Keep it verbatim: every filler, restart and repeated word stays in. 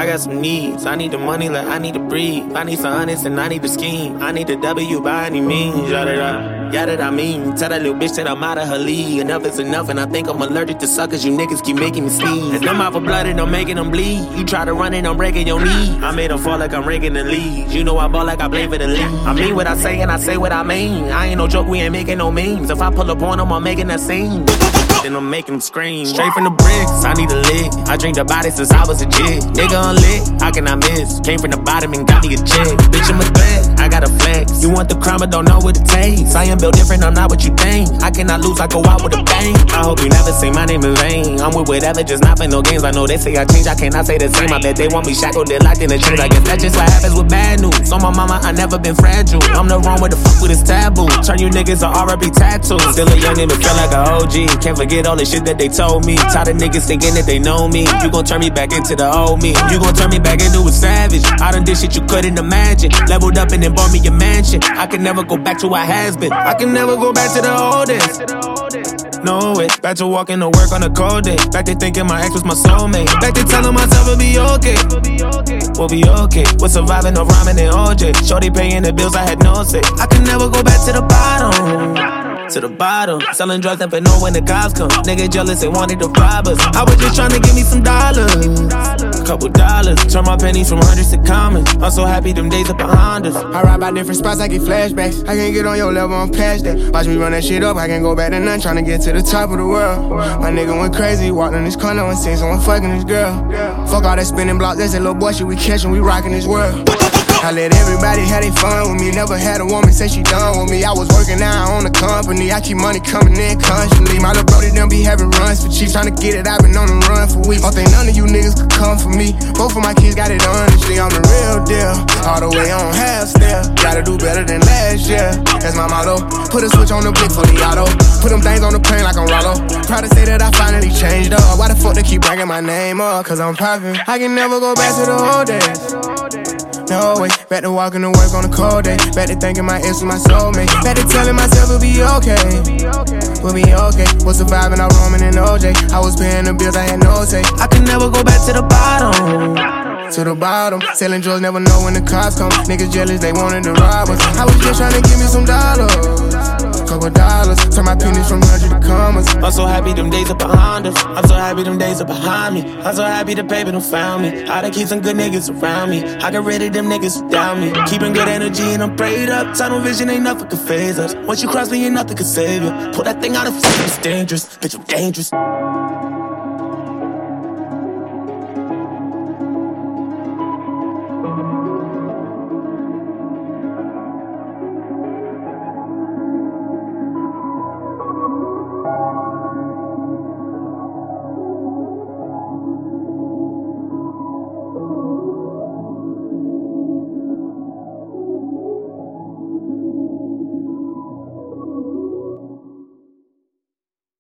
got some needs. I need the money like I need to breathe. I need some honest and I need to scheme. I need the W by any means. Yeah, that I, yeah, that I mean. Tell that little bitch that I'm out of her league. Enough is enough, and I think I'm allergic to suckers. You niggas keep making me sneeze. And them out for blood and I'm making them bleed. You try to run and I'm breaking your knee. I made them fall like I'm ranking the leads. You know I ball like I play for the league. I mean what I say and I say what I mean. I ain't no joke, we ain't making no memes. If I pull up on them, I'm making that scene. Then I'm making them scream. Straight from the bricks, I need a lick. I drink the body since I was a jit. Nigga unlit, how can I miss? Came from the bottom and got me a check. Bitch, I'm a threat, I got a flex. You want the crime but don't know what it takes. I am built different, I'm not what you think. I cannot lose, I go out with a bang. I hope you never say my name in vain. I'm with whatever, just not play no games. I know they say I change, I cannot say the same. I bet they want me shackled, they're locked in the chains. I guess that's just what happens with bad news. On my mama, I never been fragile. I'm the wrong with the fuck with this taboo. Turn you niggas to R I P tattoos. Still a young nigga, feel like a O G. Can't forget all the shit that they told me. Tired of niggas thinking that they know me. You gon' turn me back into the old me. You gon' turn me back into a savage. I done did shit you couldn't imagine. Leveled up and then bought me a mansion. I can never go back to what has been. I can never go back to the old days. No way. Back to walking to work on a cold day. Back to thinking my ex was my soulmate. Back to telling myself it'll be okay. We'll be okay. We're surviving no rhyming and O J. Shorty paying the bills, I had no say. I can never go back to the bottom. To the bottom, selling drugs and for no when the cops come. Nigga jealous and wanted to rob us. I was just trying to give me some dollars, a couple dollars. Turn my pennies from hundreds to commas. I'm so happy them days are behind us. I ride by different spots, I get flashbacks. I can't get on your level, I'm past that. Watch me run that shit up, I can't go back to none. Trying to get to the top of the world. My nigga went crazy, walked in this corner and seen someone fucking this girl. Fuck all that spinning blocks, that's that little boy shit we catchin', we rockin' this world. I let everybody have their fun with me. Never had a woman say she done with me. I was working out on the company. I keep money coming in constantly. My little brody done be having runs for cheap. Tryna get it, I've been on the run for weeks. Don't think none of you niggas could come for me. Both of my kids got it honestly. I'm the real deal. All the way on half step. Gotta do better than last year. That's my motto. Put a switch on the blick for the auto. Put them things on the plane like I'm Rollo. Proud to say that I finally changed up. Why the fuck they keep bringing my name up? Cause I'm poppin'. I can never go back to the old days. No way, back to walking to work on a cold day. Back to thinking my ex was my soulmate. Back to telling myself it'll be okay. We'll be okay. Was surviving out Roman and O J. I was paying the bills, I had no say. I can never go back to the bottom. To the bottom, selling drugs, never know when the cops come. Niggas jealous, they wanted to rob us. I was just trying to give me some dollars, couple dollars. Turn my pennies from hundred to commas. I'm so happy them days are behind us. I'm so happy them days are behind me. I'm so happy the paper done found me. I done keep some good niggas around me. I get rid of them niggas who down me. Keeping good energy and I'm prayed up. Tunnel vision ain't nothing can phase us. Once you cross me, ain't nothing can save you. Pull that thing out of fucking, it's dangerous. Bitch, I'm dangerous.